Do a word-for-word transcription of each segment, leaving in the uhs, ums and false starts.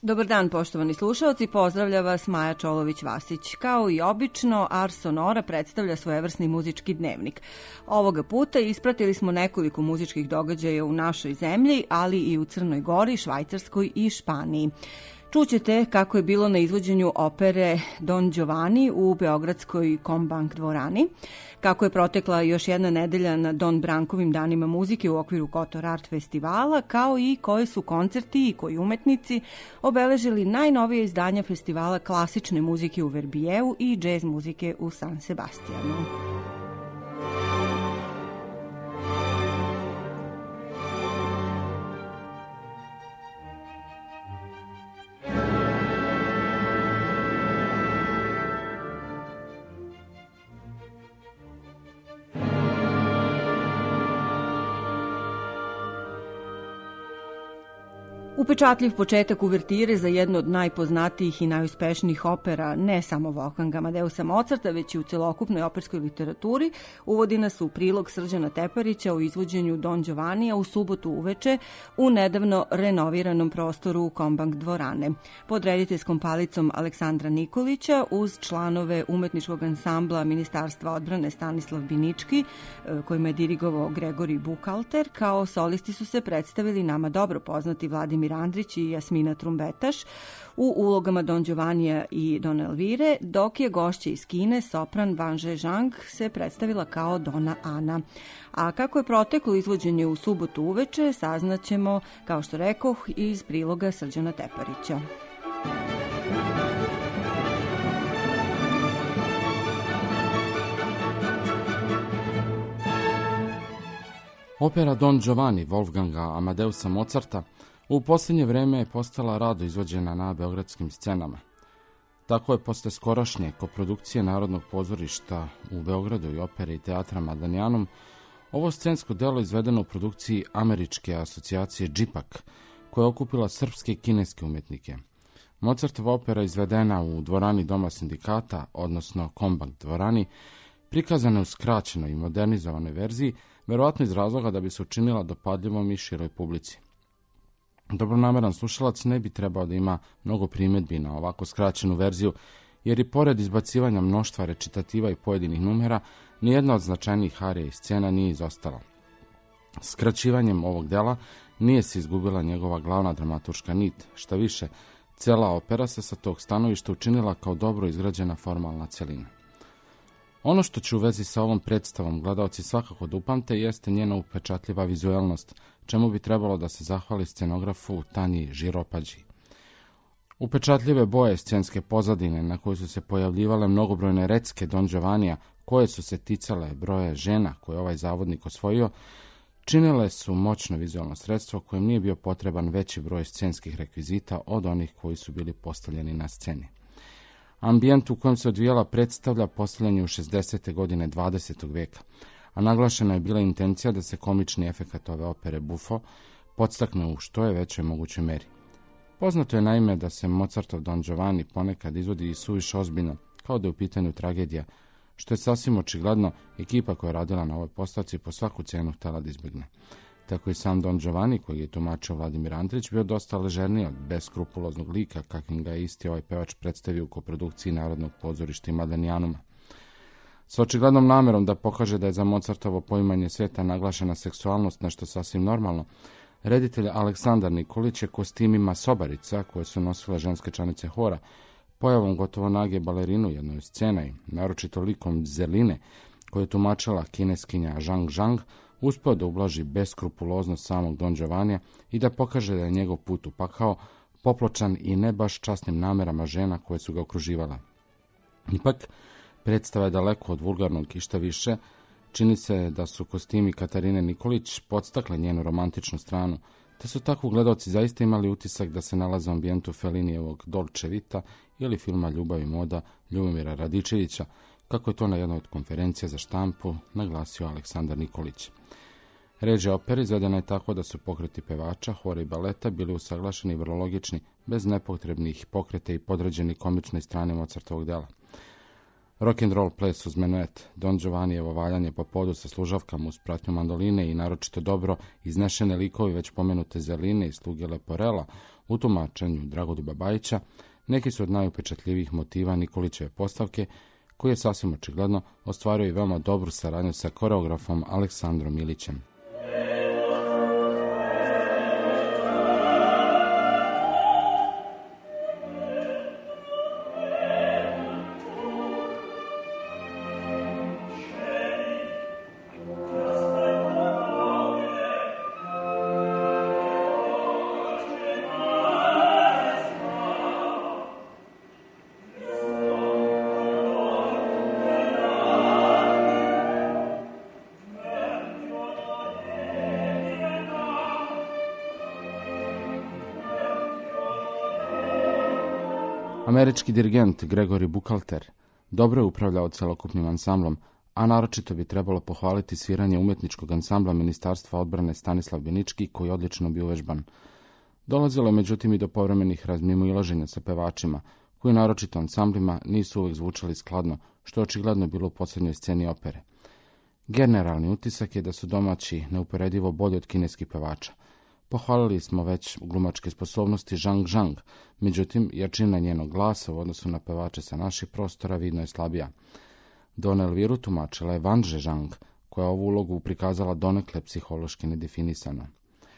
Dobar dan, poštovani slušalci, pozdravlja vas Maja Čolović-Vasić. Kao i obično, Ars Sonora predstavlja svojevrsni muzički dnevnik. Ovoga puta ispratili smo nekoliko muzičkih događaja u našoj zemlji, ali i u Crnoj Gori, Švajcarskoj i Španiji. Čućete kako je bilo na izvođenju opere Don Giovanni u beogradskoj Kombank dvorani, kako je protekla još jedna nedelja na Don Brankovim danima muzike u okviru Kotor Art festivala, kao i koji su koncerti i koji umetnici obeležili najnovije izdanja festivala klasične muzike u Verbijeu i džez muzike u San Sebastijanu. Upečatljiv početak uvertire za jednu od najpoznatijih i najuspešnijih opera ne samo Wolfganga Amadeusa Mozarta, već i u celokupnoj operskoj literaturi, uvodi nas u prilog Srđana Teparića u izvođenju Don Giovannija u subotu uveče u nedavno renoviranom prostoru Kombank dvorane. Pod rediteljskom palicom Aleksandra Nikolića uz članove umetničkog ansambla Ministarstva odbrane Stanislav Binički, kojima je dirigovao Gregori Bukalter, kao solisti su se predstavili nama dobro poznati Vladimir Andrić i Jasmina Trumbetaš u ulogama Don Giovannija i Don Elvire, dok je gošća iz Kine, sopran Vanže Zhang, se predstavila kao Dona Ana. A kako je proteklo izvođenje u subotu uveče, saznaćemo, kao što rekoh, iz priloga Srđana Teparića. Opera Don Giovanni Wolfganga Amadeusa Mozarta u posljednje vreme je postala rado izvođena na beogradskim scenama. Tako je posle skorašnje koprodukcije Narodnog pozorišta u Beogradu i opere i teatra Madanijanom ovo scensko delo izvedeno u produkciji američke asocijacije džipak, koja je okupila srpske i kineske umetnike. Mozartova opera izvedena u dvorani Doma sindikata, odnosno Kombank dvorani, prikazana u skraćenoj i modernizovanoj verziji, verovatno iz razloga da bi se učinila dopadljivom i široj publici. Dobronameran slušalac ne bi trebao da ima mnogo primjedbi na ovako skraćenu verziju, jer i pored izbacivanja mnoštva recitativa i pojedinih numera, nijedna od značajnijih arija i scena nije izostala. Skraćivanjem ovog dela nije se izgubila njegova glavna dramaturška nit, šta više, cela opera se sa tog stanovišta učinila kao dobro izgrađena formalna celina. Ono što će u vezi sa ovom predstavom gledaoci svakako da upamte jeste njena upečatljiva vizuelnost, čemu bi trebalo da se zahvali scenografu Tanji Žiropađi. Upečatljive boje scenske pozadine na kojoj su se pojavljivale mnogobrojne recke Don Giovannija, koje su se ticale broje žena koje ovaj zavodnik osvojio, činile su moćno vizualno sredstvo kojem nije bio potreban veći broj scenskih rekvizita od onih koji su bili postavljeni na sceni. Ambijent u kojem se odvijala predstavlja postavljanje u šezdesete godine dvadesetog veka, a naglašena je bila intencija da se komični efekat ove opere Buffo podstakne u što je većoj mogućoj meri. Poznato je naime da se Mozartov Don Giovanni ponekad izvodi i suviše ozbiljno, kao da je u pitanju tragedija, što je sasvim očigledno ekipa koja je radila na ovoj postavci po svaku cenu htjela da izbjegne. Tako i sam Don Giovanni, koji je tumačio Vladimir Andrić, bio dosta ležerniji od beskrupuloznog lika, kakvim ga je isti ovaj pevač predstavio u koprodukciji Narodnog pozorišta i Madanijanuma. S očiglednom namerom da pokaže da je za Mozartovo poimanje svijeta naglašena seksualnost nešto sasvim normalno, reditelj Aleksandar Nikolić je kostimima sobarica, koje su nosile ženske članice hora, pojavom gotovo nage balerinu u jednoj sceni, naročito likom Zeline, koju je tumačila kineskinja Zhang Zhang, uspeo da ublaži beskrupuloznost samog Don Giovannija i da pokaže da je njegov put u pakao popločan i ne baš časnim namerama žena koje su ga okruživala. Ipak, predstava je daleko od vulgarnog i šta više, čini se da su kostimi Katarine Nikolić podstakle njenu romantičnu stranu, te su tako gledaoci zaista imali utisak da se nalaze u ambijentu Fellinijevog Dolce Vita ili filma Ljubav i moda Ljubomira Radičevića, kako je to na jednoj od konferencija za štampu naglasio Aleksandar Nikolić. Režija opere izvedena je tako da su pokreti pevača, hora i baleta bili usaglašeni i vrlo logični, bez nepotrebnih pokreta i podređeni komičnoj strani Mozartovog dela. Rock and roll ples uz menuet, Don Giovannijevo valjanje po podu sa služavkama uz pratnju mandoline i naročito dobro iznešene likovi već pomenute Zerline i sluge Leporela u tumačenju Dragoljuba Bajića, neki su od najupečatljivijih motiva Nikolićeve postavke, koji je sasvim očigledno ostvario i veoma dobru saradnju sa koreografom Aleksandrom Ilićem. Američki dirigent Gregory Buchalter dobro je upravljao celokupnim ansamblom, a naročito bi trebalo pohvaliti sviranje umjetničkog ansambla Ministarstva odbrane Stanislav Benički, koji je odlično bio uvežban. Dolazilo je međutim i do povremenih razmimoilaženja sa pevačima, koji naročito ansamblima nisu uvijek zvučali skladno, što je očigledno bilo u posljednjoj sceni opere. Generalni utisak je da su domaći neuporedivo bolji od kineskih pevača. Pohvalili smo već glumačke sposobnosti Zhang Zhang, međutim, jačina njenog glasa u odnosu na pevače sa naših prostora vidno je slabija. Don Elviru tumačila je Wang Zhang, koja je ovu ulogu prikazala donekle psihološki nedefinisano.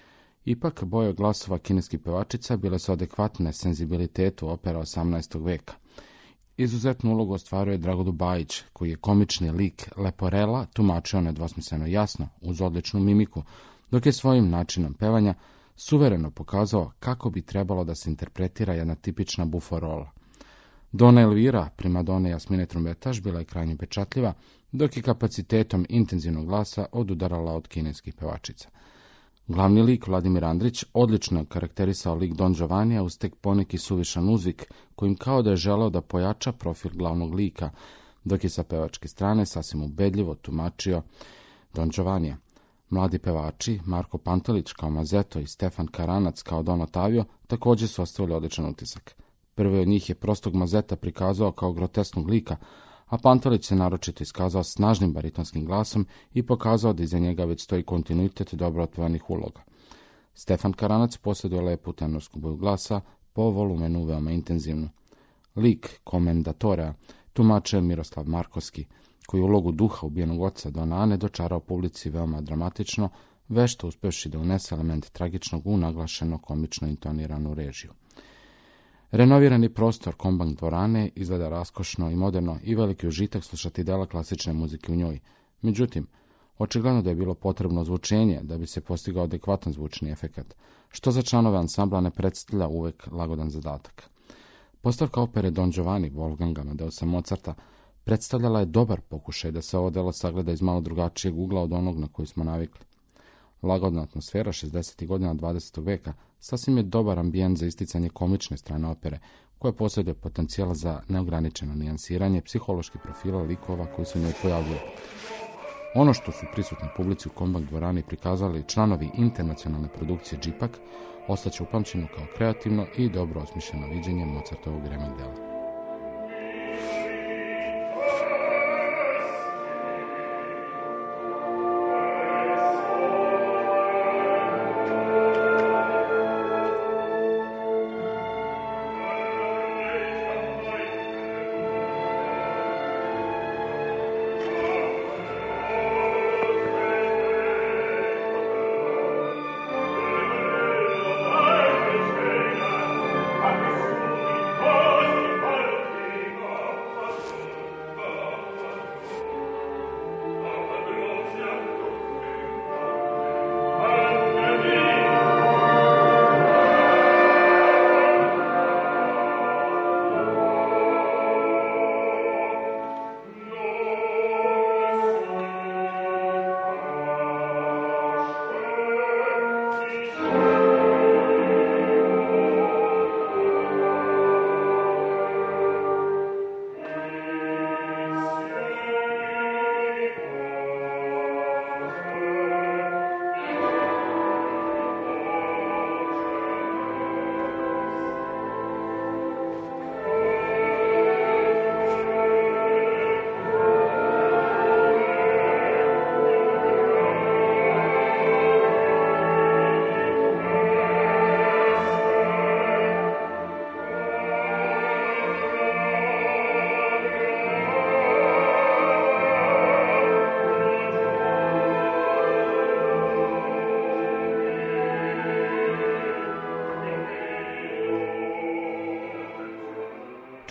Ipak, boje glasova kineskih pevačica bile su adekvatne senzibilitetu opera osamnaestog veka. Izuzetnu ulogu ostvaruje Dragoljub Bajić, koji je komični lik Leporela tumačio nedvosmisleno jasno, uz odličnu mimiku, dok je svojim načinom pevanja suvereno pokazao kako bi trebalo da se interpretira jedna tipična bufo rola. Dona Elvira, primadone Jasmine Trumbetaš, bila je krajnje pečatljiva, dok je kapacitetom intenzivnog glasa odudarala od kineskih pevačica. Glavni lik Vladimir Andrić odlično je karakterisao lik Don Giovannija uz tek poneki suvišan uzvik, kojim kao da je želeo da pojača profil glavnog lika, dok je sa pevačke strane sasvim ubedljivo tumačio Don Giovannija. Mladi pevači, Marko Pantelić kao Mazeto i Stefan Karanac kao Don Otavio, također su ostavili odličan utisak. Prvi od njih je prostog Mazeta prikazao kao grotesknog lika, a Pantelić se naročito iskazao snažnim baritonskim glasom i pokazao da iza njega već stoji kontinuitet dobro otpevanih uloga. Stefan Karanac posjeduje lepu tenorsku boju glasa, po volumenu veoma intenzivnu. Lik Komendatorea tumačio Miroslav Markovski, koji ulogu duha ubijenog oca Dona Ane dočarao publici veoma dramatično, vešto uspevši da unese element tragičnog u naglašeno komično intoniranu režiju. Renovirani prostor Kombank dvorane izgleda raskošno i moderno i veliki užitak slušati dela klasične muzike u njoj. Međutim, očigledno da je bilo potrebno zvučenje da bi se postigao adekvatan zvučni efekat, što za članove ansambla ne predstavlja uvek lagodan zadatak. Postavka opere Don Giovanni Wolfganga Amadeusa Mozarta predstavljala je dobar pokušaj da se ovo delo sagleda iz malo drugačijeg ugla od onog na koji smo navikli. Lagodna atmosfera šezdesetih godina dvadesetog veka sasvim je dobar ambijent za isticanje komične strane opere, koja posjeduje potencijal za neograničeno nijansiranje psiholoških profila likova koji se u njoj pojavljuju. Ono što su prisutni publici u Kombank dvorani prikazali članovi internacionalne produkcije Džipak, ostaće upamćeno kao kreativno i dobro osmišljeno viđenje Mozartovog remek dela. Oh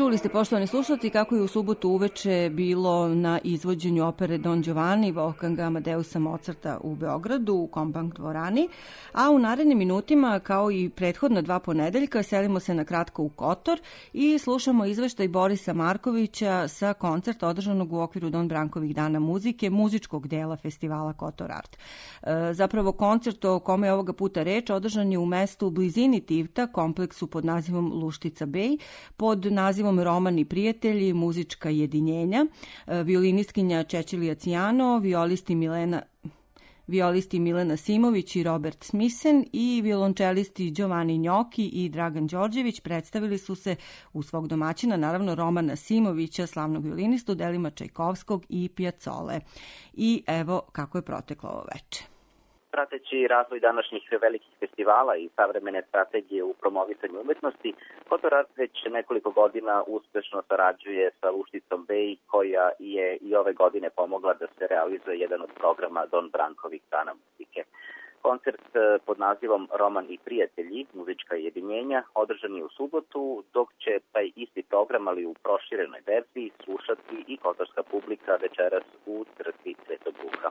Čuli ste, poštovani slušalci, kako je u subotu uveče bilo na izvođenju opere Don Giovanni Wolfganga Amadeusa Mozarta u Beogradu u Kombank dvorani, a u narednim minutima, kao i prethodna dva ponedeljka, selimo se na kratko u Kotor i slušamo izveštaj Borisa Markovića sa koncerta održanog u okviru Don Brankovih dana muzike, muzičkog dela festivala Kotor Art. E, zapravo koncert o kome je ovoga puta reč održan je u mestu u blizini Tivta, kompleksu pod nazivom Luštica Bej, pod nazivom Roman i prijatelji, muzička jedinjenja, violinistkinja Čečilija Cijano, violisti Milena violisti Milena Simović i Robert Smisen i violončelisti Giovanni Gnocchi i Dragan Đorđević predstavili su se u svog domaćina, naravno Romana Simovića, slavnog violinistu, delima Čajkovskog i Piazzole. I evo kako je proteklo ovo veče. Prateći razvoj današnjih velikih festivala i savremene strategije u promovisanju umetnosti, Kotor Art već nekoliko godina uspešno sarađuje sa Lušticom Bej, koja je i ove godine pomogla da se realizuje jedan od programa Don Brankovih dana muzike. Koncert pod nazivom Roman i prijatelji, muzička jedinjenja, održan je u subotu, dok će taj isti program, ali u proširenoj verziji, slušati i kotorska publika večeras u crkvi Svetog Duha.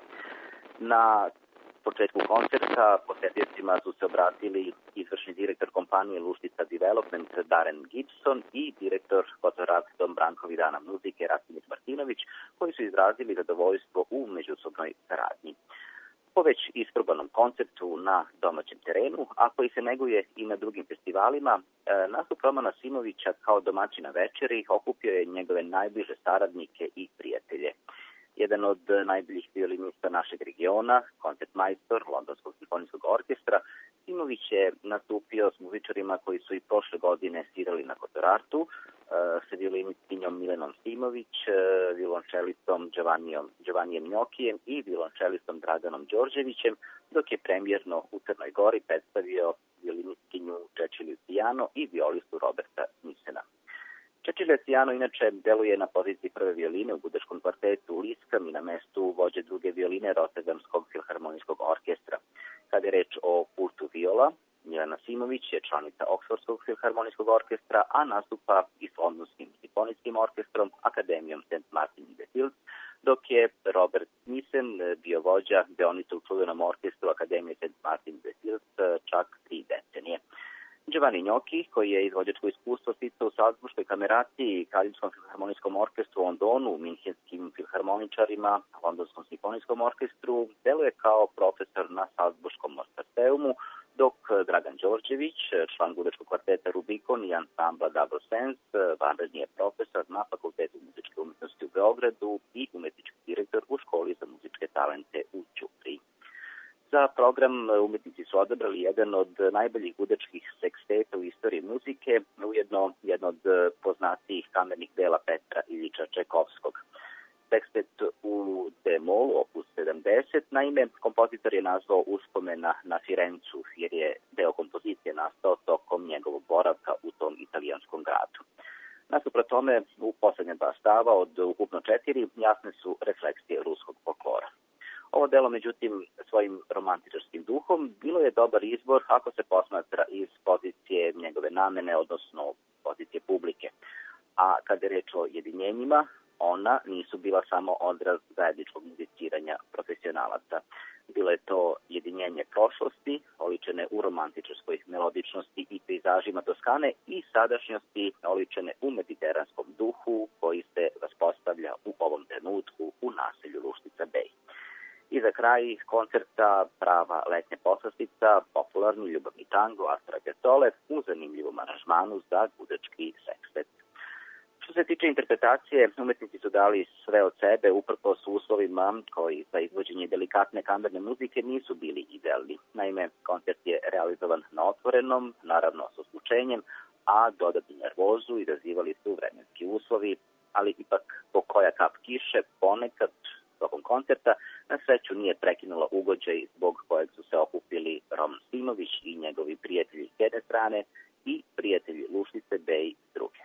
Na početku koncerta posetiocima su se obratili izvršni direktor kompanije Luštica Development Darren Gibson i direktor Kotor Art Don Brankovih dana muzike Rasimić Martinović, koji su izrazili zadovoljstvo u međusobnoj saradnji. Po već isprobanom koncertu na domaćem terenu, a koji se neguje i na drugim festivalima, nastup Romana Simovića kao domaćina večeri okupio je njegove najbliže saradnike i prijatelje. Jedan od najboljih violinista našeg regiona, koncertmajstor Londonskog simfonijskog orkestra, Simović je nastupio s muzičarima koji su i prošle godine svirali na Kotor Artu, sa violinistkinjom Milenom Simović, violončelistom Giovannijem Gnocchijem i violončelistom Draganom Đorđevićem, dok je premijerno u Crnoj Gori predstavio violinistkinju Čečiliju Cijano i violistu Roberta Smisena. Čečilija Cijano inače deluje na poziciji prve violine u budaškom kvartetu Liskam i na mestu vođe druge violine Rotterdamskog filharmonijskog orkestra. Kada je reč o pultu viola, Milena Simović je članica Oksfordskog filharmonijskog orkestra, a nastupa i s Londonskim simfonijskim orkestrom, Akademijom Saint Martin in the Fields, dok je Robert Smisen bio vođa deonica u čuvenom orkestru Akademije Saint Martin in the Fields čak tri decenije. Giovanni Gnocchi, koji je izvođačko iskustvo sticao u Salzburškoj kameraciji, Kraljevskom filharmonijskom orkestru u Londonu, minhenskim filharmoničarima, Londonskom simfonijskom orkestru, deluje kao profesor na Salzburškom Mozarteumu, dok Dragan Đorđević, član gudačkog kvarteta Rubikon i ansambla Double Sense, vanredni je profesor na Fakultetu muzičke umetnosti u Beogradu i umetnički direktor u Školi za muzičke talente u Ćupriji. Za program umetnici su odabrali jedan od najboljih gudačkih seksteta u istoriji muzike, ujedno jedno od poznatijih kamernih dela Petra Iljiča Čajkovskog. Sekstet u D-molu, opus sedamdeset, naime, kompozitor je nazvao uspomena na Firencu, jer je deo kompozicije nastao tokom njegovog boravka u tom italijanskom gradu. Nasuprot tome, u poslednja dva stava od ukupno četiri jasne su refleksije ruskog folklora. Ovo delo, međutim, svojim romantičarskim duhom bilo je dobar izbor ako se posmatra iz pozicije njegove namene, odnosno pozicije publike. A kada je reč o jedinjenjima, ona nisu bila samo odraz zajedničkog muziciranja profesionalaca. Bilo je to jedinjenje prošlosti, oličene u romantičarskoj melodičnosti i pejzažima Toskane, i sadašnjosti, oličene u mediteranskom duhu koji se vaspostavlja u ovom trenutku u naselju Luštica Bej. I za kraj koncerta prava letnja poslastica, popularni ljubavni tango Astora Piazzole u zanimljivom aranžmanu za gudački sekstet. Što se tiče interpretacije, umetnici su dali sve od sebe uprkos uslovima koji za izvođenje delikatne kamerne muzike nisu bili idealni. Naime, koncert je realizovan na otvorenom, naravno s oslučenjem, a dodatnu nervozu izazivali su vremenski uslovi, ali ipak po koja kap kiše ponekad tokom koncerta na sreću nije prekinula ugođaj zbog kojeg su se okupili Roman Simović i njegovi prijatelji s jedne strane i prijatelji Lušnice Bej s druge.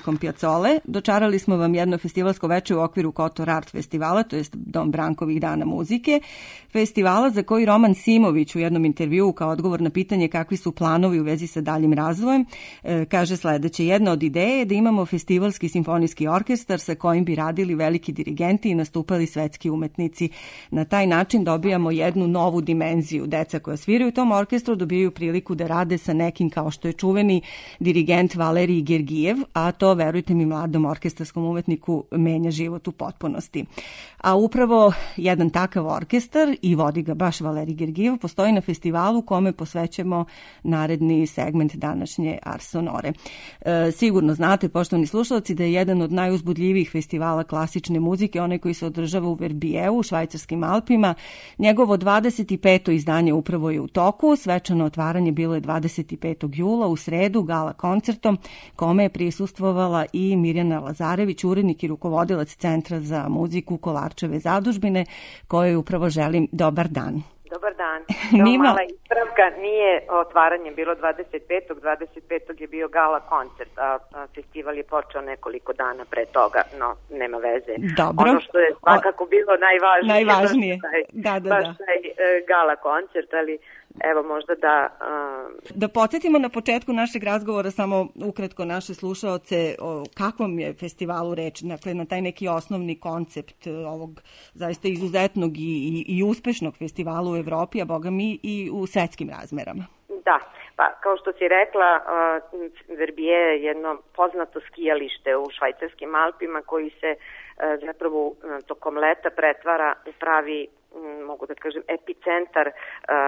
muzikom Piazzole. Dočarali smo vam jedno festivalsko veče u okviru Kotor Art festivala, to jest Dom Brankovih dana muzike, festivala za koji Roman Simović u jednom intervjuu kao odgovor na pitanje kakvi su planovi u vezi sa daljim razvojem, e, kaže sledeće: jedna od ideje je da imamo festivalski simfonijski orkestar sa kojim bi radili veliki dirigenti i nastupali svetski umetnici. Na taj način dobijamo jednu novu dimenziju. Deca koja sviraju u tom orkestru dobijaju priliku da rade sa nekim kao što je čuveni dirigent Valerij Gergijev, a to, verujte mi, mladom orkestarskom umetniku menja život u potpunosti. A upravo jedan takav orkestar, i vodi ga baš Valerij Gergijev, postoji na festivalu kome posvećemo naredni segment današnje Ars Sonore. E, sigurno znate, poštovani slušalci, da je jedan od najuzbudljivijih festivala klasične muzike onaj koji se održava u Verbijevu, u švajcarskim Alpima. Njegovo dvadeset peto izdanje upravo je u toku. Svečano otvaranje bilo je dvadeset petog jula u sredu gala koncertom kome je prisustvovala i Mirjana Lazarević, urednik i rukovodilac Centra za muziku Kolarčeve zadužbine, kojoj upravo želim dobar dan. Dobar dan. Mima... Mala ispravka, nije otvaranje bilo dvadeset petog dvadeset petog je bio gala koncert, a festival je počeo nekoliko dana pre toga, no nema veze. Dobro. Ono što je svakako bilo najvažnije, najvažnije. Baš taj, da, da, baš da. taj uh, gala koncert, ali evo možda da... Uh... Da podsjetimo na početku našeg razgovora samo ukratko naše slušaoce o kakvom je festivalu reč, dakle na taj neki osnovni koncept ovog zaista izuzetnog i, i, i uspešnog festivala u Evropi, a boga mi i u svetskim razmerama. Da, pa kao što si rekla, uh, Verbier je jedno poznato skijalište u švajcarskim Alpima koji se uh, zapravo uh, tokom leta pretvara u pravi, um, mogu da kažem, epicentar uh,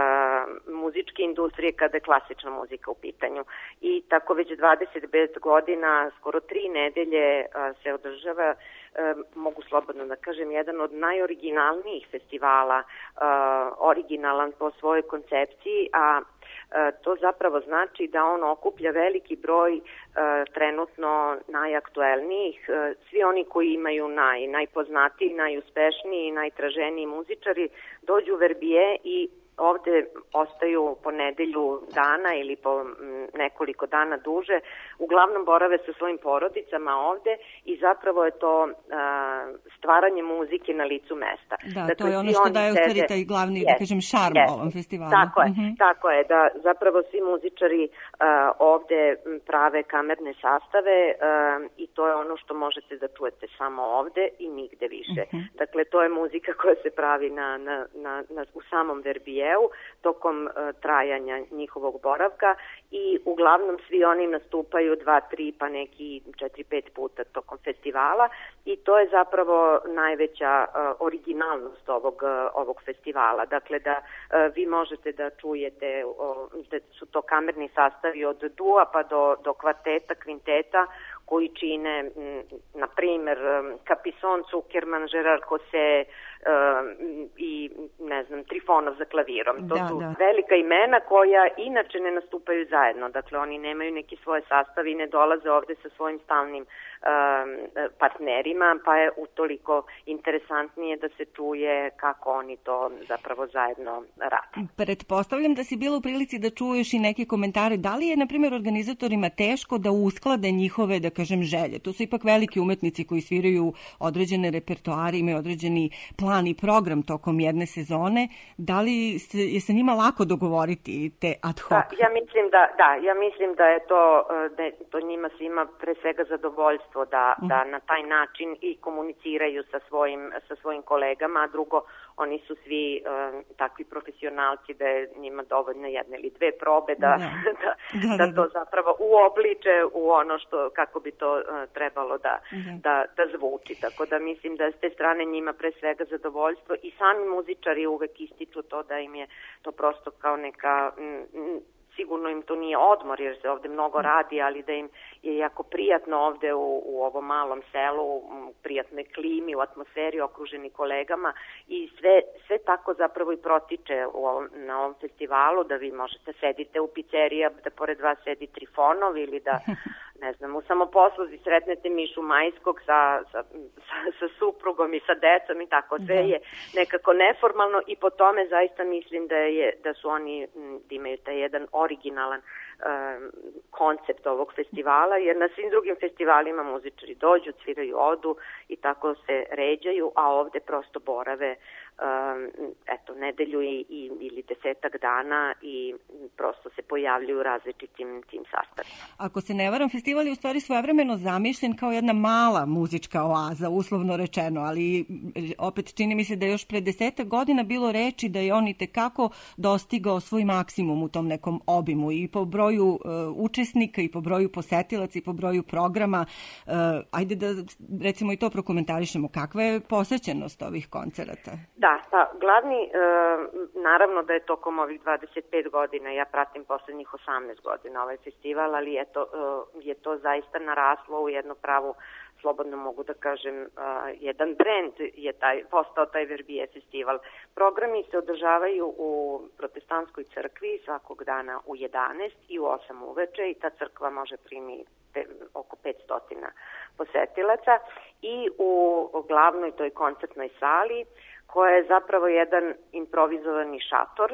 muzičke industrije kada je klasična muzika u pitanju. I tako već dvadeset pet godina, skoro tri nedelje uh, se održava, uh, mogu slobodno da kažem, jedan od najoriginalnijih festivala, uh, originalan po svojoj koncepciji, a to zapravo znači da on okuplja veliki broj uh, trenutno najaktuelnijih, uh, svi oni koji imaju naj, najpoznatiji, najuspešniji, najtraženiji muzičari dođu u Verbier i ovde ostaju po nedelju dana ili po nekoliko dana duže, uglavnom borave sa svojim porodicama ovde i zapravo je to uh, stvaranje muzike na licu mesta. Da, dakle, to je ono što daje u stvari taj glavni, yes, da kažem, šarm yes, ovom festivalu. Tako je, uh-huh. tako je, da zapravo svi muzičari uh, ovde prave kamerne sastave uh, i to je ono što možete da čujete samo ovde i nigde više. Uh-huh. Dakle, to je muzika koja se pravi na, na, na, na, u samom Verbijevu tokom uh, trajanja njihovog boravka i uglavnom svi oni nastupaju dva, tri pa neki četiri, pet puta tokom festivala i to je zapravo najveća uh, originalnost ovog, uh, ovog festivala. Dakle, da uh, vi možete da čujete uh, da su to kamerni sastavi od dua pa do, do kvarteta, kvinteta koji čine, m, na primer, Capison, Zuckerman, Gerard Cosset um, i, ne znam, Trifonov za klavirom. To da, su da. velika imena koja inače ne nastupaju zajedno. Dakle, oni nemaju neki svoje sastave i ne dolaze ovde sa svojim stalnim um, partnerima, pa je utoliko interesantnije da se čuje kako oni to zapravo zajedno rade. Pretpostavljam da si bila u prilici da čuješ i neke komentare. Da li je, na primjer, organizatorima teško da usklade njihove, da kažem, želje? To su ipak veliki umetnici koji sviraju određene repertoare, imaju određeni plan i program tokom jedne sezone. Da li se, je se njima lako dogovoriti te ad hoc? Da, ja mislim da, da, ja mislim da je to, da je to njima svima pre svega zadovoljstvo da, mm. da na taj način i komuniciraju sa svojim, sa svojim kolegama, a drugo, oni su svi uh, takvi profesionalci da je njima dovoljno jedne ili dve probe da, da. da, da, da, da to zapravo uobliče u ono što, kako bi to uh, trebalo da, da. Da, da zvuči. Tako da mislim da s te strane njima pre svega zadovoljstvo i sami muzičari uvek ističu to da im je to prosto kao neka... M, m, sigurno im to nije odmor jer se ovde mnogo radi, ali da im je jako prijatno ovde u, u ovom malom selu, u prijatnoj klimi, u atmosferi, okruženi kolegama i sve, sve tako zapravo i protiče u ovom, na ovom festivalu, da vi možete sedite u pizzerija, da pored vas sedi Trifonov ili da, ne znam, u samoposluzi sretnete Mišu Majskog sa, sa, sa, sa suprugom i sa decom i tako, sve je nekako neformalno i po tome zaista mislim da, je, da su oni, da imaju taj jedan originalan koncept ovog festivala, jer na svim drugim festivalima muzičari dođu, sviraju, odu i tako se ređaju, a ovde prosto borave eto, nedelju i, i, ili desetak dana i prosto se pojavljuju u različitim tim sastavima. Ako se ne varam, festival je u stvari svojevremeno zamišljen kao jedna mala muzička oaza, uslovno rečeno, ali opet čini mi se da je još pre desetak godina bilo reči da je on i tekako dostigao svoj maksimum u tom nekom obimu i po broju uh, učesnika i po broju posetilaca i po broju programa. Uh, ajde da recimo i to prokomentarišemo. Kakva je posećenost ovih koncerata? Da, pa glavni, e, naravno da je tokom ovih dvadeset pet godina, ja pratim poslednjih osamnaest godina ovaj festival, ali je to, e, je to zaista naraslo u jednu pravu, slobodno mogu da kažem, e, jedan brend je taj, postao taj Verbier festival. Programi se održavaju u protestantskoj crkvi svakog dana u jedanaest i u osam uveče i ta crkva može primiti oko petsto posetilaca i u glavnoj toj koncertnoj sali koja je zapravo jedan improvizovani šator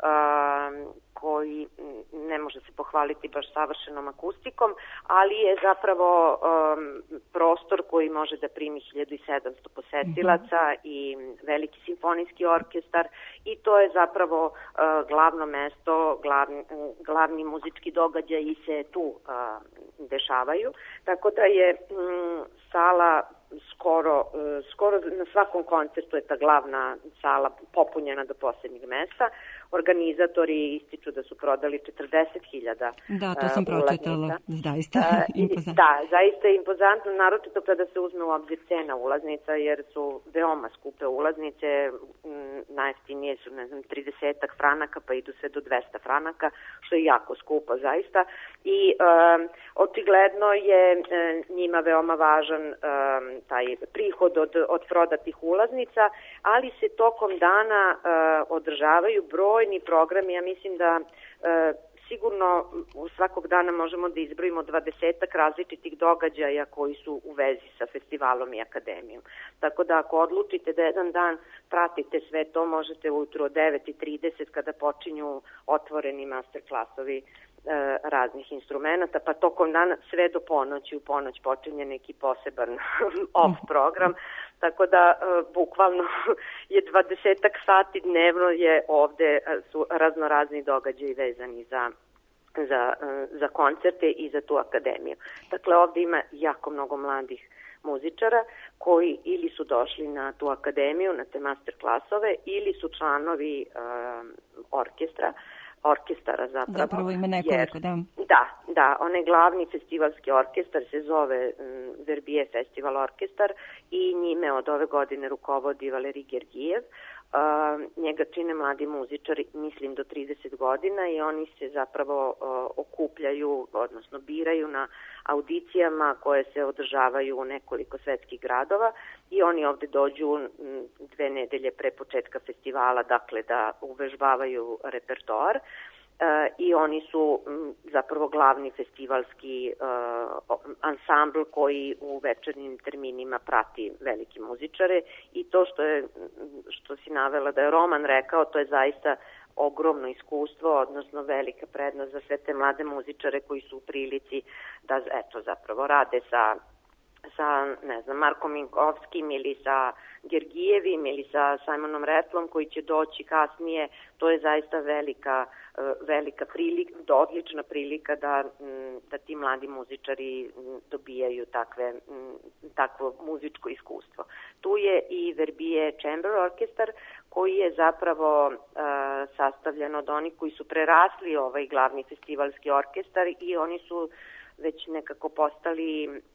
uh, koji ne može se pohvaliti baš savršenom akustikom, ali je zapravo um, prostor koji može da primi hiljadu sedamsto posetilaca mm-hmm. i veliki simfonijski orkestar i to je zapravo uh, glavno mesto, glavni, glavni muzički događaji se tu uh, dešavaju, tako da je um, sala skoro, skoro na svakom koncertu je ta glavna sala popunjena do poslednjeg mesta. Organizatori ističu da su prodali četrdeset hiljada Da, to sam pročitala, zaista impozantno. Da, zaista je impozantno, naročito kada se uzme u obzir cena ulaznica, jer su veoma skupe ulaznice, najjeftinije su, ne znam, trideset franaka, pa idu sve do dvesta franaka, što je jako skupo zaista. I um, očigledno je um, njima veoma važan um, taj prihod od, od prodatih ulaznica, ali se tokom dana uh, održavaju brojni programi. Ja mislim da uh, sigurno u svakog dana možemo da izbrojimo dvadesetak različitih događaja koji su u vezi sa festivalom i akademijom. Tako da ako odlučite da jedan dan pratite sve to, možete ujutru od devet i trideset kada počinju otvoreni master klasovi raznih instrumenta, pa tokom dana sve do ponoći, u ponoć počinje neki poseban off program, tako da bukvalno je dvadesetak sati dnevno je ovde su raznorazni događaji vezani za za, za koncerte i za tu akademiju. Dakle, ovde ima jako mnogo mladih muzičara koji ili su došli na tu akademiju, na te master klasove, ili su članovi uh, orkestra, orkestara zapravo. Zapravo ima nekoliko, da. Da, da, onaj glavni festivalski orkestar se zove um, Verbier Festival Orkestar i njime od ove godine rukovodi Valeri Gergijev. Uh, njega čine mladi muzičari, mislim do trideset godina i oni se zapravo uh, okupljaju, odnosno biraju na audicijama koje se održavaju u nekoliko svetskih gradova i oni ovde dođu dve nedelje pre početka festivala, dakle da uvežbavaju repertoar. Uh, i oni su m, zapravo glavni festivalski uh, ansambl koji u večernjim terminima prati veliki muzičare i to što je što si navela da je Roman rekao, to je zaista ogromno iskustvo, odnosno velika prednost za sve te mlade muzičare koji su u prilici da eto zapravo rade sa sa, ne znam, Markom Minkovskim ili sa Gergijevim ili sa Simonom Retlom koji će doći kasnije. To je zaista velika, velika prilika, odlična prilika da, da ti mladi muzičari dobijaju takve, takvo muzičko iskustvo. Tu je i Verbier Chamber Orkestar koji je zapravo uh, sastavljen od onih koji su prerasli ovaj glavni festivalski orkestar i oni su već nekako postali um,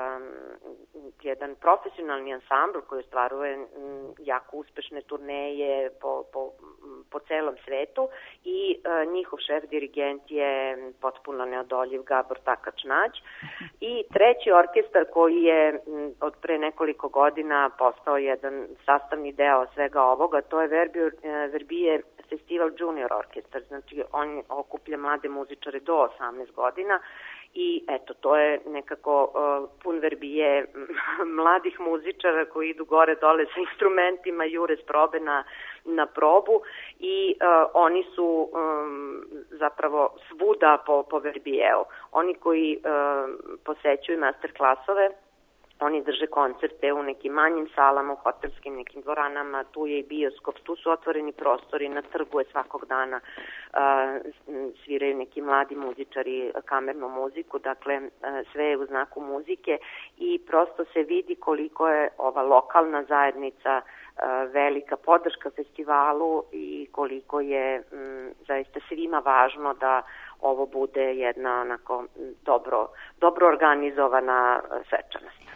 jedan profesionalni ansambl koji ostvaruje um, jako uspešne turneje po, po, po celom svetu i uh, njihov šef dirigent je potpuno neodoljiv Gabor Takač-Nađ. I treći orkestar koji je um, od pre nekoliko godina postao jedan sastavni deo svega ovoga, to je Verbier, uh, Verbier Festival Junior Orkestar, znači on okuplja mlade muzičare do osamnaest godina i eto, to je nekako uh, pun verbije mladih muzičara koji idu gore dole sa instrumentima, jure s probe na, na probu i uh, oni su um, zapravo svuda po, po verbijeu. Oni koji uh, posećuju master klasove, oni drže koncerte u nekim manjim salama, u hotelskim nekim dvoranama, tu je i bioskop, tu su otvoreni prostori, na trgu je svakog dana, uh, sviraju neki mladi muzičari kamernu muziku, dakle uh, sve je u znaku muzike i prosto se vidi koliko je ova lokalna zajednica uh, velika podrška festivalu i koliko je um, zaista svima važno da ovo bude jedna onako dobro, dobro organizovana svečanost.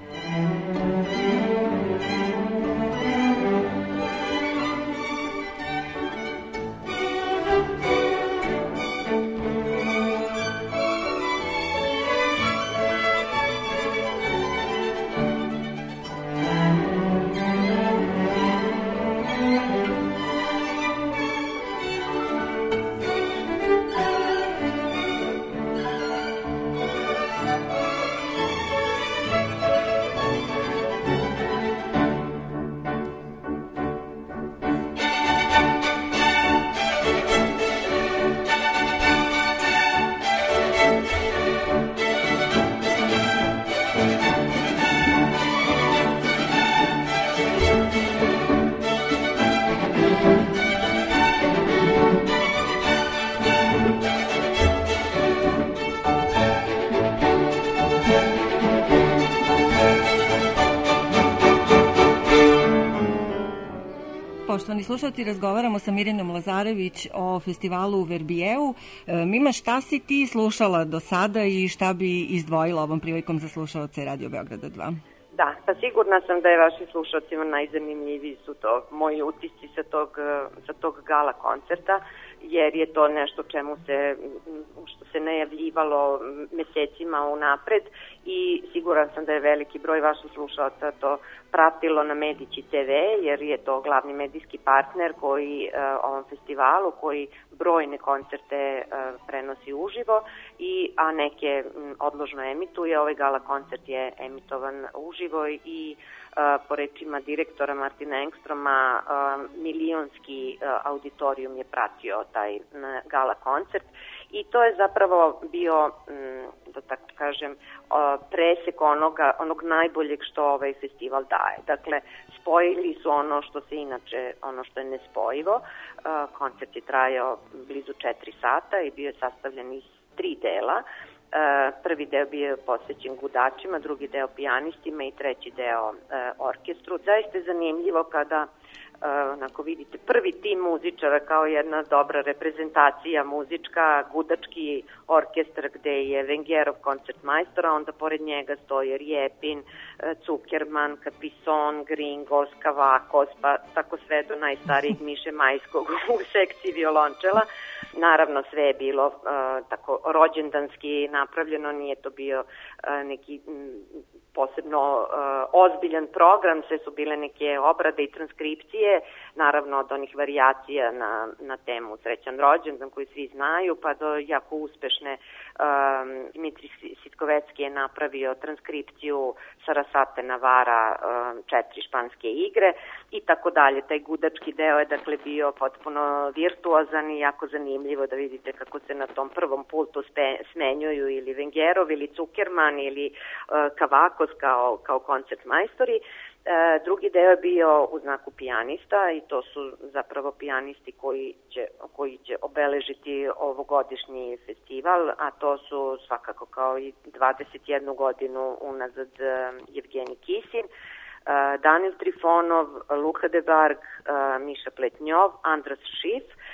Poštovani slušalci, razgovaramo sa Mirjanom Lazarević o festivalu u Verbijeu. E, Mima, šta si ti slušala do sada i šta bi izdvojila ovom prilikom za slušalce Radio Beograda dva? Da, pa sigurna sam da je vašim slušalcima najzanimljiviji su to moji utisci sa tog, sa tog gala koncerta, jer je to nešto čemu se, što se najavljivalo mesecima unapred i siguran sam da je veliki broj vaših slušalaca to pratilo na Medići te ve, jer je to glavni medijski partner koji uh, ovom festivalu, koji brojne koncerte uh, prenosi uživo, i, a neke um, odložno emituje. Ovaj gala koncert je emitovan uživo i Uh, po rečima direktora Martina Engstroma, uh, milionski uh, auditorijum je pratio taj uh, gala koncert i to je zapravo bio, um, da tako kažem, uh, presek onoga, onog najboljeg što ovaj festival daje. Dakle, spojili su ono što se inače, ono što je nespojivo. Uh, koncert je trajao blizu četiri sata i bio je sastavljen iz tri dela. Prvi deo bio posvećen gudačima, drugi deo pijanistima i treći deo uh, orkestru. Zaista je zanimljivo kada uh, onako vidite prvi tim muzičara kao jedna dobra reprezentacija muzička, gudački orkestar gde je Vengerov koncertmajstor, a onda pored njega stoje Rjepin, uh, Cukerman, Capison, Gringos, Kavakos, pa tako sve do najstarijeg Miše Majskog u sekciji violončela. Naravno, sve je bilo uh, tako rođendanski napravljeno, nije to bio uh, neki m, posebno uh, ozbiljan program, sve su bile neke obrade i transkripcije, naravno od onih varijacija na, na temu Srećan rođendan koji svi znaju, pa do jako uspešne. Um, Dmitri Sitkovecki je napravio transkripciju Sarasate Navara, um, četiri španske igre i tako dalje. Taj gudački deo je dakle bio potpuno virtuozan i jako zanimljivo da vidite kako se na tom prvom pultu spe, smenjuju ili Vengerov ili Cukerman ili uh, Kavakos kao, kao koncertmajstori. E, drugi deo je bio u znaku pijanista i to su zapravo pijanisti koji će, koji će obeležiti ovogodišnji festival, a to su svakako kao i dvadeset jednu godinu unazad Jevgenij Kisin, e, Daniel Trifonov, Luka Debarg, e, Miša Pletnjov, Andras Šif, e,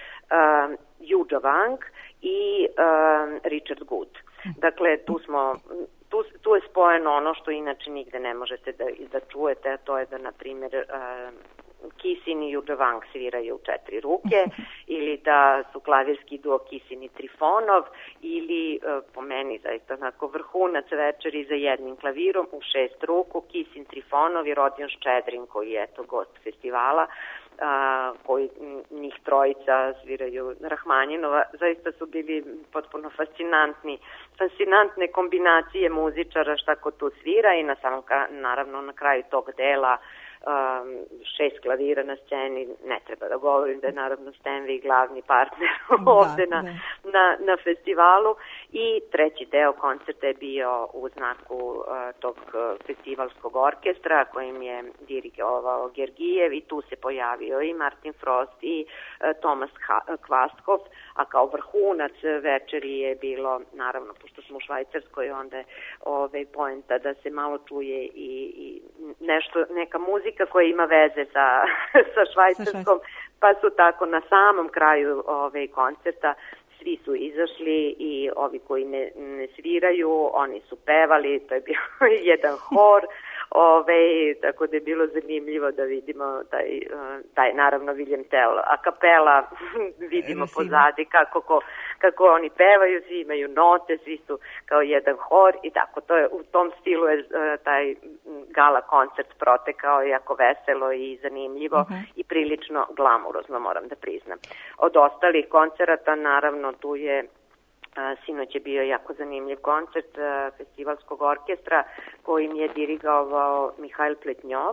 Juđa Vang i e, Richard Good. Dakle, tu smo... Tu, tu je spojeno ono što inače nigde ne možete da, da čujete, a to je da, na primjer, uh, Kisin i Judžovang sviraju u četiri ruke ili da su klavirski duo Kisin i Trifonov ili po meni zaista onako vrhunac večeri za jednim klavirom u šest ruku Kisin, Trifonov i Rodion Ščedrin koji je eto gost festivala. A, koji njih trojica sviraju Rahmanjinova, zaista su bili potpuno fascinantni, fascinantne kombinacije muzičara šta ko tu svira i na samom, naravno na kraju tog dela um, šest klavira na sceni, ne treba da govorim da je naravno Stenvi glavni partner da, ovde na, da. na, na festivalu i treći deo koncerta je bio u znaku uh, tog festivalskog orkestra kojim je dirigovao Gergijev i tu se pojavio i Martin Frost i uh, Tomas Kvastkov, a kao vrhunac večeri je bilo, naravno, pošto smo u Švajcarskoj, onda je ove, poenta da se malo čuje i, i nešto, neka muzika koja ima veze sa, sa Švajcarskom, pa su tako na samom kraju ove, koncerta svi su izašli i ovi koji ne, ne sviraju, oni su pevali, to je bio jedan hor, ove, tako da je bilo zanimljivo da vidimo taj, taj naravno William Tell a kapela, vidimo pozadi kako, ko, kako oni pevaju, svi imaju note, svi su kao jedan hor i tako, to je, u tom stilu je taj gala koncert protekao jako veselo i zanimljivo uh-huh. i prilično glamurozno, moram da priznam. Od ostalih koncerata, naravno, tu je sinoć je bio jako zanimljiv koncert festivalskog orkestra kojim je dirigovao Mihajl Pletnjov.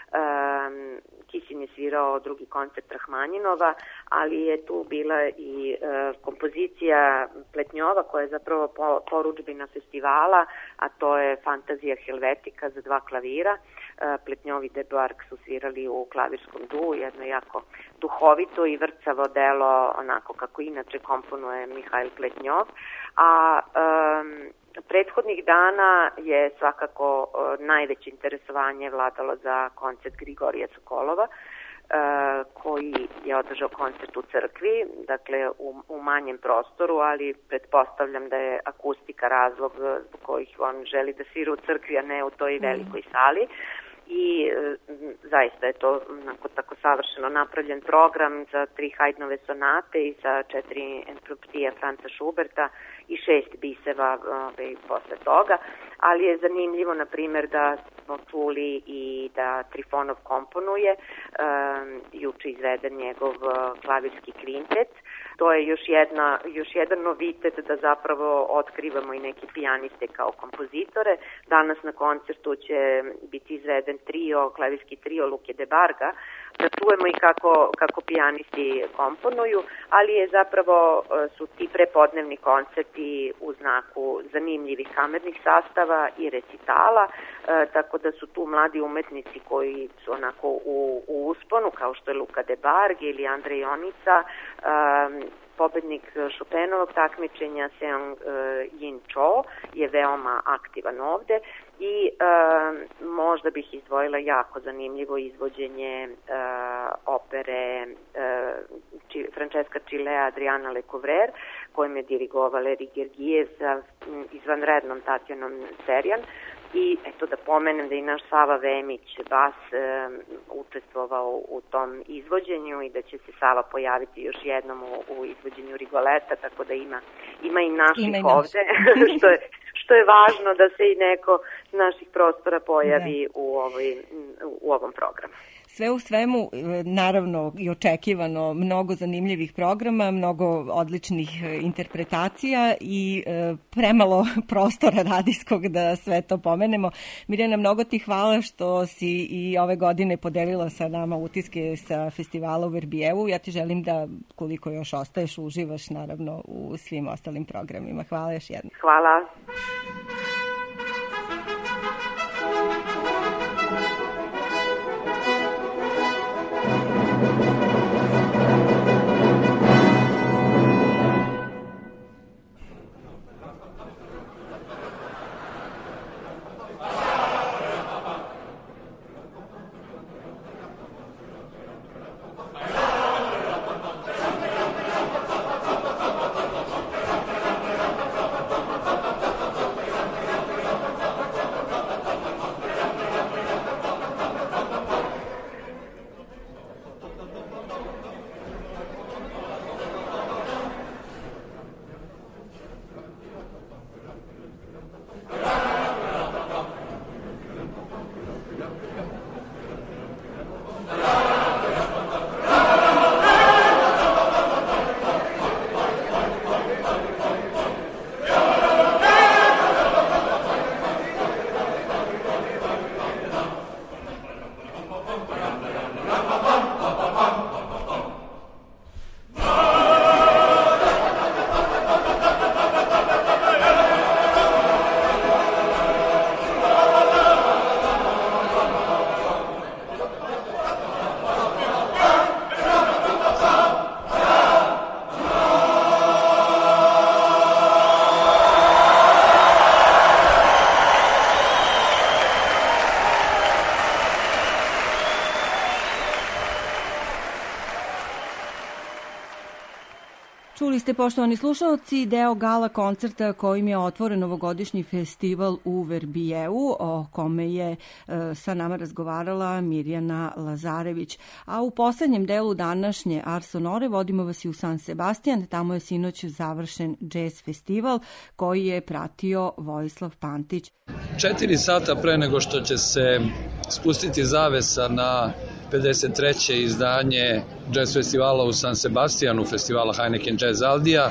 Kisin je svirao drugi koncert Rahmanjinova, ali je tu bila i kompozicija Pletnjova koja je zapravo porudžbina festivala, a to je Fantazija Helvetika za dva klavira. Pletnjov i Debarg su svirali u klavirskom duu, jedno jako duhovito i vrcavo delo, onako kako inače komponuje Mihajl Pletnjov. A um, prethodnih dana je svakako uh, najveće interesovanje vladalo za koncert Grigorija Sokolova, uh, koji je održao koncert u crkvi, dakle u, u manjem prostoru, ali pretpostavljam da je akustika razlog zbog kojih on želi da svira u crkvi, a ne u toj velikoj sali. I e, zaista je to onako, tako savršeno napravljen program za tri Haydnove sonate i sa četiri Entroptija Franca Schuberta i šest biseva ove, posle toga, ali je zanimljivo, na primjer, da smo čuli i da Trifonov komponuje, e, juče izveden njegov klavirski kvintet. To je još, jedna, još jedan novitet da zapravo otkrivamo i neke pijaniste kao kompozitore. Danas na koncertu će biti izveden trio, klavirski trio Luke Debarga, da čujemo i kako, kako pijanisti komponuju, ali je zapravo su ti prepodnevni koncerti u znaku zanimljivih kamernih sastava i recitala, e, tako da su tu mladi umetnici koji su onako u, u usponu, kao što je Luka Debarg ili Andrej Jonica, e, pobednik Chopinovog takmičenja Seong Yin Cho je veoma aktivan ovde i e, možda bih izdvojila jako zanimljivo izvođenje e, opere e, Či, Francesca Cilea Adriana Lecouvreur, kojim je dirigovala Eri Gergijev sa izvanrednom Tatjanom Serjan. I eto da pomenem da i naš Sava Vemić, bas, e, učestvovao u tom izvođenju i da će se Sava pojaviti još jednom u, u izvođenju Rigoleta, tako da ima, ima i naših ima i ovde, što je, što je važno da se i neko s naših prostora pojavi u, ovoj, u ovom programu. Sve u svemu, naravno i očekivano, mnogo zanimljivih programa, mnogo odličnih interpretacija i e, premalo prostora radijskog da sve to pomenemo. Mirjana, mnogo ti hvala što si i ove godine podelila sa nama utiske sa festivala u Verbijevu. Ja ti želim da, koliko još ostaješ, uživaš naravno u svim ostalim programima. Hvala još jednom. Hvala. Čuli ste, poštovani slušalci, deo gala koncerta kojim je otvoren novogodišnji festival u Verbijevu, o kome je e, sa nama razgovarala Mirjana Lazarević. A u poslednjem delu današnje Ars Sonore vodimo vas i u San Sebastian. Tamo je sinoć završen jazz festival koji je pratio Vojislav Pantić. Četiri sata pre nego što će se spustiti zavesa na pedeset treće izdanje jazz festivala u San Sebastianu, festivala Heineken Jazz Aldija,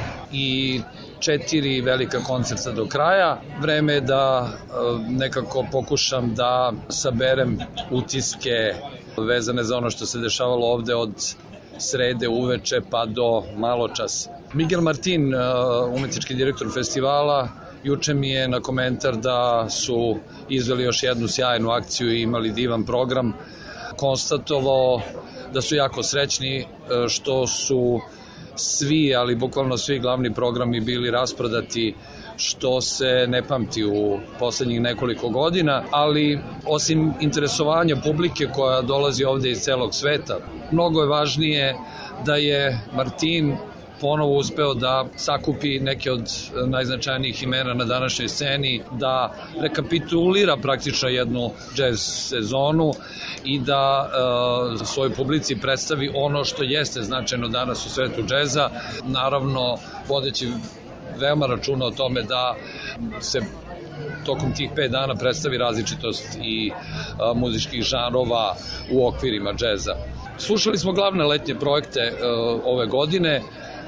i četiri velika koncerta do kraja. Vreme je da nekako pokušam da saberem utiske vezane za ono što se dešavalo ovde od srede uveče pa do maločas. Miguel Martin, umetnički direktor festivala, juče mi je na komentar da su izveli još jednu sjajnu akciju i imali divan program, konstatovao da su jako srećni što su svi, ali bukvalno svi glavni programi bili rasprodati, što se ne pamti u poslednjih nekoliko godina, ali osim interesovanja publike koja dolazi ovde iz celog sveta, mnogo je važnije da je Martin ponovo uspeo da sakupi neke od najznačajnijih imena na današnjoj sceni, da rekapitulira praktično jednu jazz sezonu i da e, svojoj publici predstavi ono što jeste značajno danas u svetu džeza, naravno vodeći veoma računa o tome da se tokom tih pet dana predstavi različitost i a, muzičkih žanrova u okvirima džeza. Slušali smo glavne letnje projekte a, ove godine,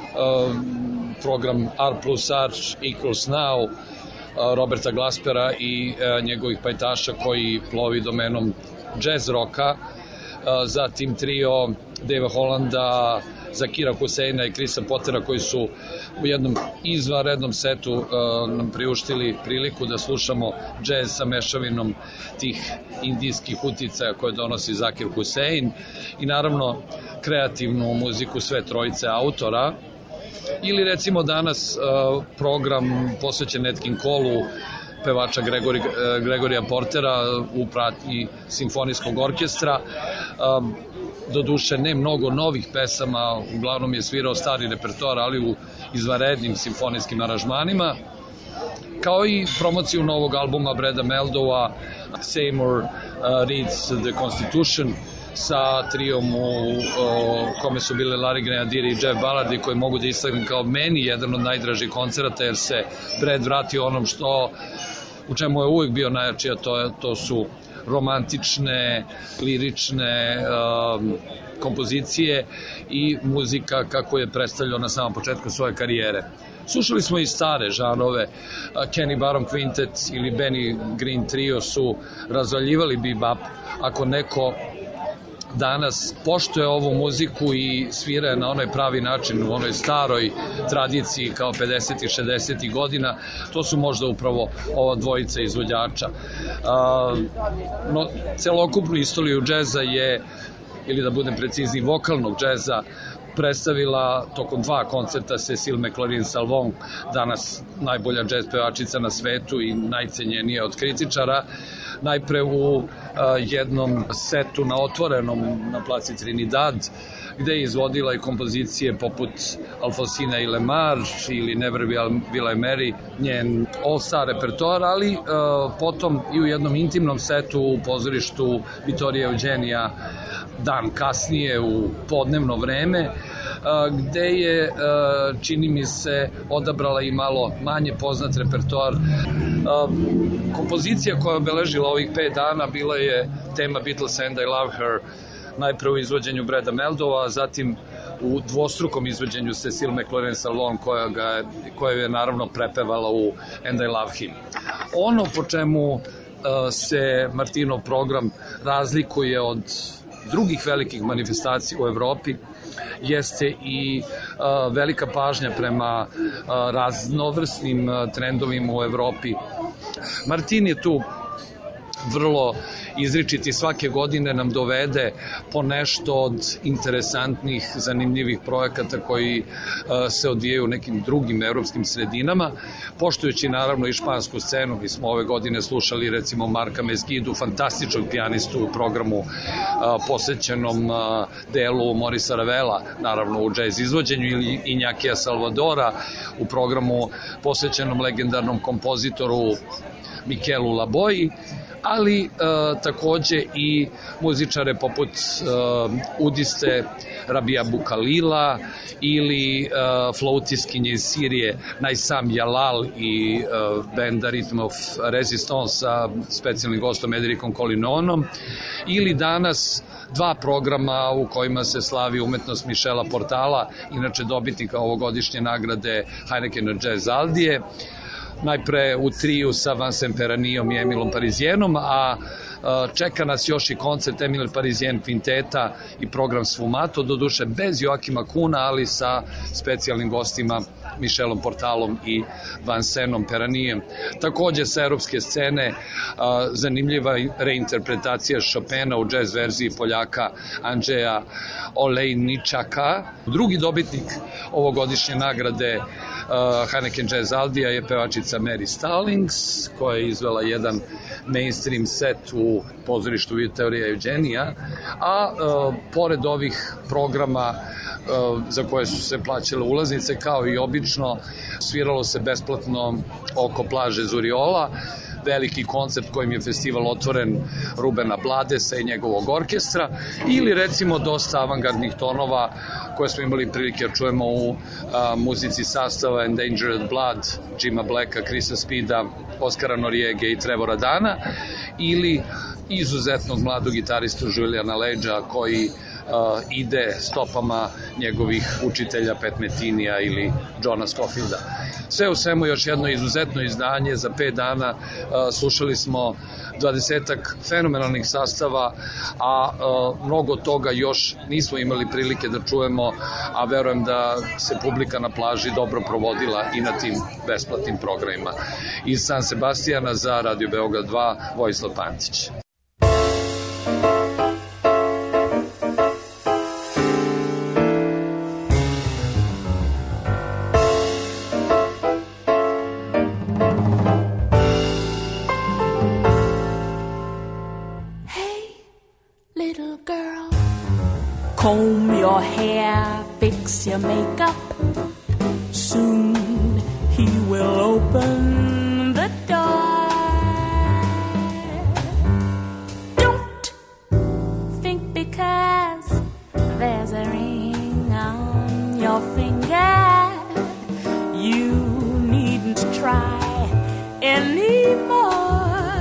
a, program R plus R equals now a, Roberta Glaspera i a, njegovih pajtaša koji plovi domenom jazz roka, a, zatim trio Davea Hollanda, Zakira Huseina i Chrisa Pottera koji su u jednom izvanrednom setu uh, nam priuštili priliku da slušamo džez sa mešavinom tih indijskih uticaja koje donosi Zakir Husein i naravno kreativnu muziku sve trojice autora. Ili recimo danas uh, program posvećen Nat King Colu, pevača Gregori, uh, Gregorija Portera u pratnji simfonijskog orkestra. Uh, Doduše ne mnogo novih pesama, uglavnom je svirao stari repertoar, ali u izvanrednim simfonijskim aranžmanima, kao i promociju novog albuma Breda Meldova, Seymour uh, Reads The Constitution, sa trijom u uh, kome su bile Larry Grenadier i Jeff Ballardi, koji mogu da istaknem kao meni jedan od najdražih koncerata, jer se Brad vratio onom što, u čemu je uvijek bio najjači, a to, to su romantične, lirične um, kompozicije i muzika kako je predstavljao na samom početku svoje karijere. Slušali smo i stare žanrove, Kenny Barron Quintet ili Benny Green Trio su razvaljivali bebop. Ako neko danas poštuje ovu muziku i svira je na onaj pravi način, u onoj staroj tradiciji kao pedesetih i šezdesetih godina, to su možda upravo ova dvojica izvođača. A, no, celokupnu istoriju džeza je, ili da budem precizniji, vokalnog džeza, predstavila tokom dva koncerta Cecile McLaurin-Salvon, danas najbolja džez pevačica na svetu i najcenjenija od kritičara, najpre u uh, jednom setu na otvorenom na placi Trinidad, gde je izvodila i kompozicije poput Alfonsina i Lemar ili Never Will I Marry, njen all-star repertoar, ali uh, potom i u jednom intimnom setu u pozorištu Vittorija Eugenija dan kasnije u podnevno vreme, gde je, čini mi se, odabrala i malo manje poznat repertoar. Kompozicija koja je obeležila ovih pet dana bila je tema Beatles and I Love Her, najpre u izvođenju Breda Meldova, a zatim u dvostrukom izvođenju Cecile McLaurin-Salvon, koja, ga, koja je naravno prepevala u And I Love Him. Ono po čemu se Martinov program razlikuje od drugih velikih manifestacija u Evropi jeste i uh, velika pažnja prema uh, raznovrsnim uh, trendovima u Evropi. Martin je tu vrlo izričiti svake godine nam dovede po nešto od interesantnih, zanimljivih projekata koji se odvijaju u nekim drugim evropskim sredinama, poštujući naravno i špansku scenu. Mi smo ove godine slušali recimo Marka Mezgidu, fantastičnog pijanistu u programu posvećenom delu Morisa Ravela, naravno u džez izvođenju, ili Injakija Salvadora u programu posvećenom legendarnom kompozitoru Mikelu Laboji, ali e, takođe i muzičare poput e, udiste Rabija Bukalila ili e, flautiskinje iz Sirije Najsam Jalal i e, benda Rhythm of Resistance sa specijalnim gostom Edricom Colinonom, ili danas dva programa u kojima se slavi umetnost Michela Portala, inače dobitnika ovogodišnje nagrade Heineken Jazz Aldije, najpre u triju sa Vincent Peranijom i Emilom Parizijenom, a čeka nas još i koncert Emil Parizijen kvinteta i program Sfumato, doduše bez Joakima Kuna, ali sa specijalnim gostima Michelom Portalom i Vincentom Peranijem. Takođe sa europske scene zanimljiva reinterpretacija Chopina u džez verziji Poljaka Andrzeja Olejničaka. Drugi dobitnik ovogodišnje nagrade Heineken Jazz Aldija je pevačica Mary Stallings, koja je izvela jedan mainstream set u pozorištu Teorija Eugenija, a e, pored ovih programa e, za koje su se plaćale ulaznice, kao i obično, sviralo se besplatno oko plaže Zuriola, veliki koncept kojim je festival otvoren Rubena Bladesa i njegovog orkestra, ili recimo dosta avangardnih tonova koje smo imali prilike da čujemo u a, muzici sastava Endangered Blood, Jima Blacka, Chrisa Speeda, Oskara Noriege i Trevora Dana, ili izuzetnog mladog gitaristu Juliana Leđa koji uh, ide stopama njegovih učitelja Pat Metinija ili Johna Scofielda. Sve u svemu još jedno izuzetno izdanje, za pet dana uh, slušali smo dvadesetak fenomenalnih sastava, a uh, mnogo toga još nismo imali prilike da čujemo, a verujem da se publika na plaži dobro provodila i na tim besplatnim programima. Iz San Sebastijana za Radio Beograd dva, Vojislav Pantić. Comb your hair, fix your makeup. Soon he will open the door. Don't think because there's a ring on your finger you needn't try anymore.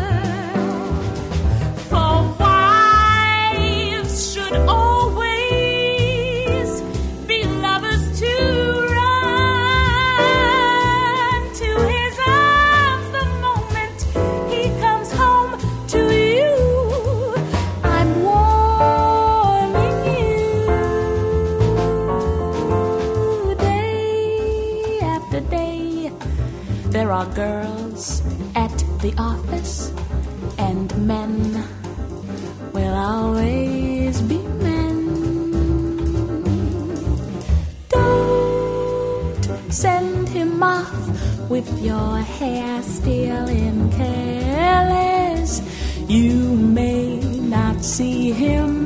For wives should always There are girls at the office, and men will always be men. Don't send him off with your hair still in careless. You may not see him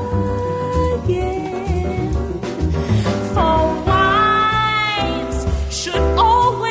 again. For wives should always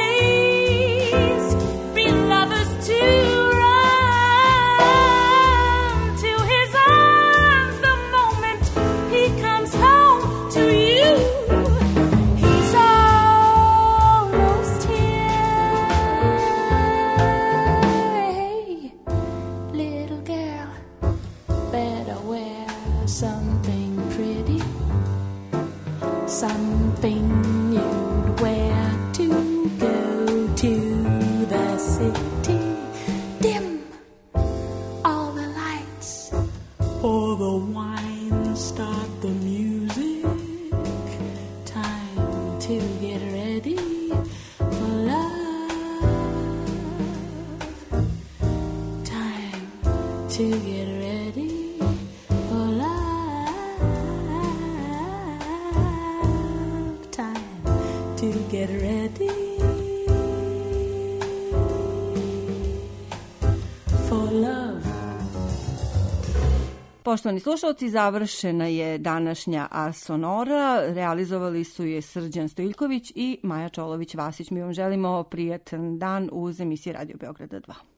to get ready for love. Time to get ready for love. Poštovani slušalci, završena je današnja A Sonora. Realizovali su je Srđan Stojiljković i Maja Čolović-Vasić. Mi vam želimo prijatan dan uz emisiju Radio Beograda dva.